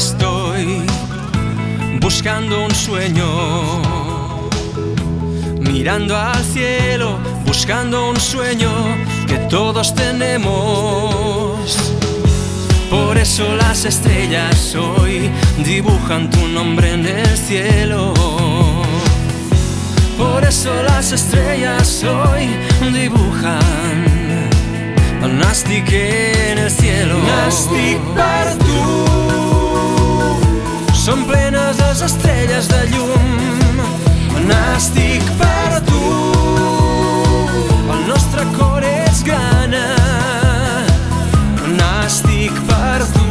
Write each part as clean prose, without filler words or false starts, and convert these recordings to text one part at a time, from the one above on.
estoy buscando un sueño, mirando al cielo, buscando un sueño que todos tenemos. Por eso las estrellas hoy dibujan tu nombre en el cielo. Por eso las estrellas hoy dibujan el nàstic en el cielo. Nàstic per tu, són plenes les estrelles de llum. Nàstic per tu, el nostre cor és grana. Nàstic per tu,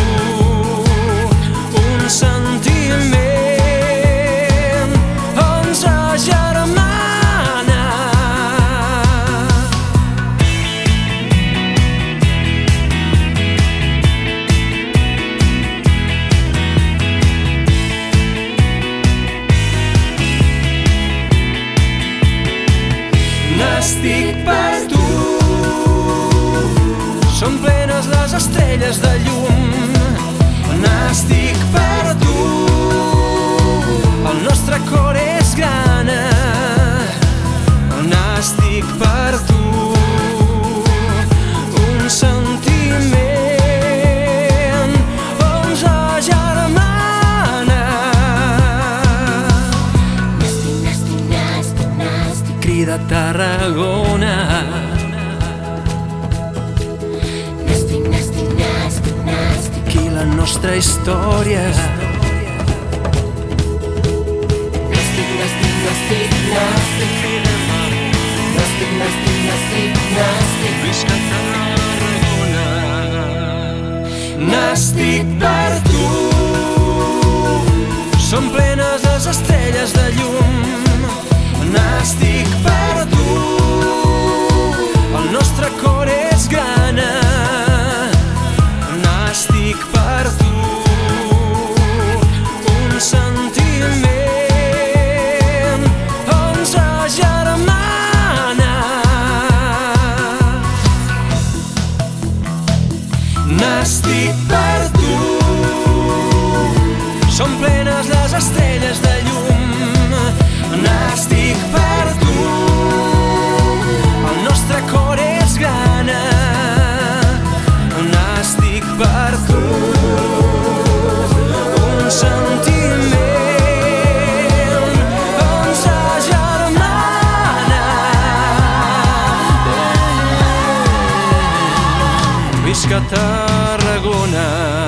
un sentiment ens agermana. Nàstic per tu, són plenes les estrelles de llum. Nàstic per tu, el nostre cor és grana. Nàstic per tu, un sentiment ens agermana. Nàstic, nàstic, nàstic, nàstic. Crida Tarragona. Nàstic, nàstic, nàstic, nàstic. Aquí la nostra història. Nàstic, nàstic, nàstic, nàstic. Nàstic, nàstic, nàstic, nàstic. Visca Tarragona. Nàstic per tu, són plenes les estrelles de llum. Nàstic per tu, el nostre cor és grana. Nàstic per tu, un sentiment ens agermana. Nàstic per tu, són plenes les estrelles de llum. Nàstic per tu, el nostre cor és grana. Nàstic per tu, un sentiment ens agermana. Visca Tarragona.